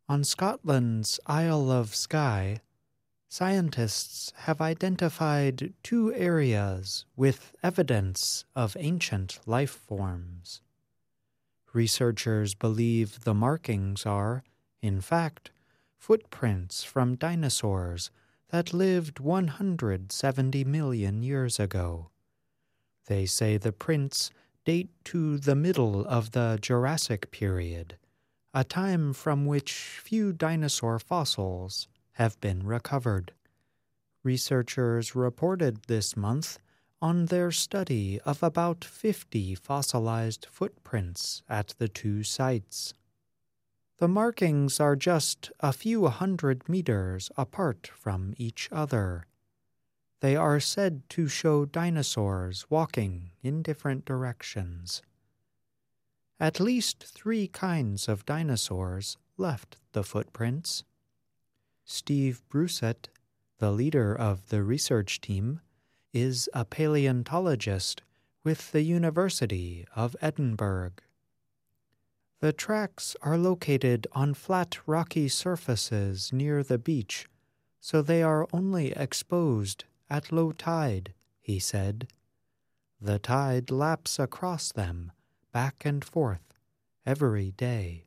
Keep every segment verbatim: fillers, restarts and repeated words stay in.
On Scotland's Isle of Skye, scientists have identified two areas with evidence of ancient life forms. Researchers believe the markings are, in fact, footprints from dinosaurs that lived one hundred seventy million years ago. They say the prints date to the middle of the Jurassic period, a time from which few dinosaur fossils have been recovered. Researchers reported this month on their study of about fifty fossilized footprints at the two sites. The markings are just a few hundred meters apart from each other. They are said to show dinosaurs walking in different directions. At least three kinds of dinosaurs left the footprints. Steve Brusett, the leader of the research team, is a paleontologist with the University of Edinburgh. The tracks are located on flat rocky surfaces near the beach, so they are only exposed at low tide, he said. The tide laps across them, back and forth, every day.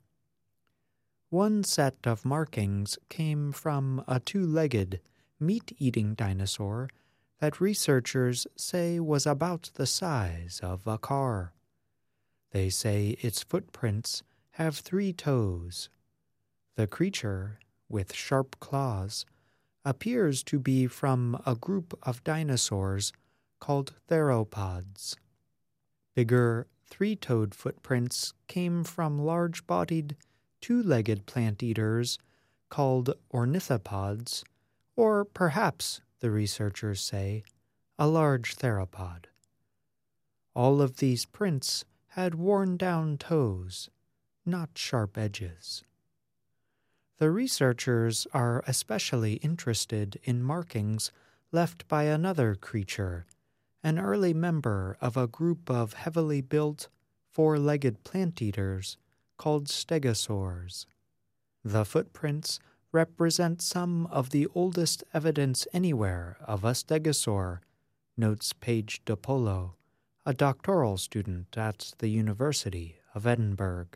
One set of markings came from a two-legged, meat-eating dinosaur that researchers say was about the size of a car. They say its footprints have three toes. The creature, with sharp claws, appears to be from a group of dinosaurs called theropods. Bigger, three-toed footprints came from large-bodied, two-legged plant eaters called ornithopods, or perhaps, the researchers say, a large theropod. All of these prints had worn-down toes, not sharp edges. The researchers are especially interested in markings left by another creature, an early member of a group of heavily built, four-legged plant eaters called stegosaurs. The footprints represent some of the oldest evidence anywhere of a stegosaur, notes Paige DiPolo, a doctoral student at the University of Edinburgh.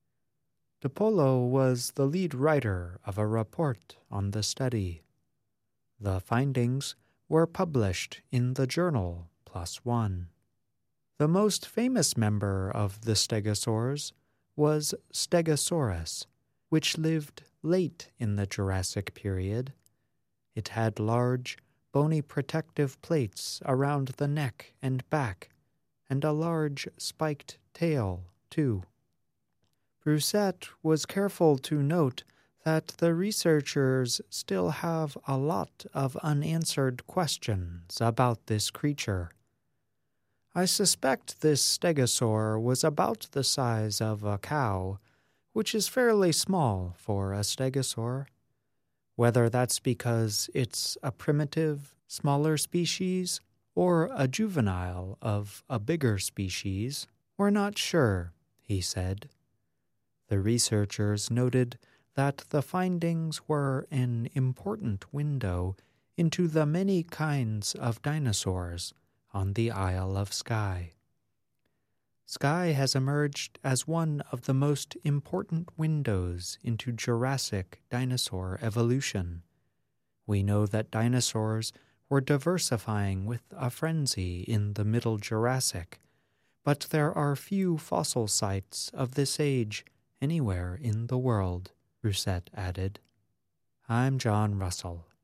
DiPolo was the lead writer of a report on the study. The findings were published in the journal PLOS ONE. The most famous member of the stegosaurs was Stegosaurus, which lived late in the Jurassic period. It had large, bony protective plates around the neck and back, and a large spiked tail, too. Brusett was careful to note that the researchers still have a lot of unanswered questions about this creature. I suspect this stegosaur was about the size of a cow, which is fairly small for a stegosaur. Whether that's because it's a primitive, smaller species or a juvenile of a bigger species, we're not sure, he said. The researchers noted that the findings were an important window into the many kinds of dinosaurs on the Isle of Skye. Skye has emerged as one of the most important windows into Jurassic dinosaur evolution. We know that dinosaurs were diversifying with a frenzy in the Middle Jurassic, but there are few fossil sites of this age anywhere in the world, Brusett added. I'm John Russell.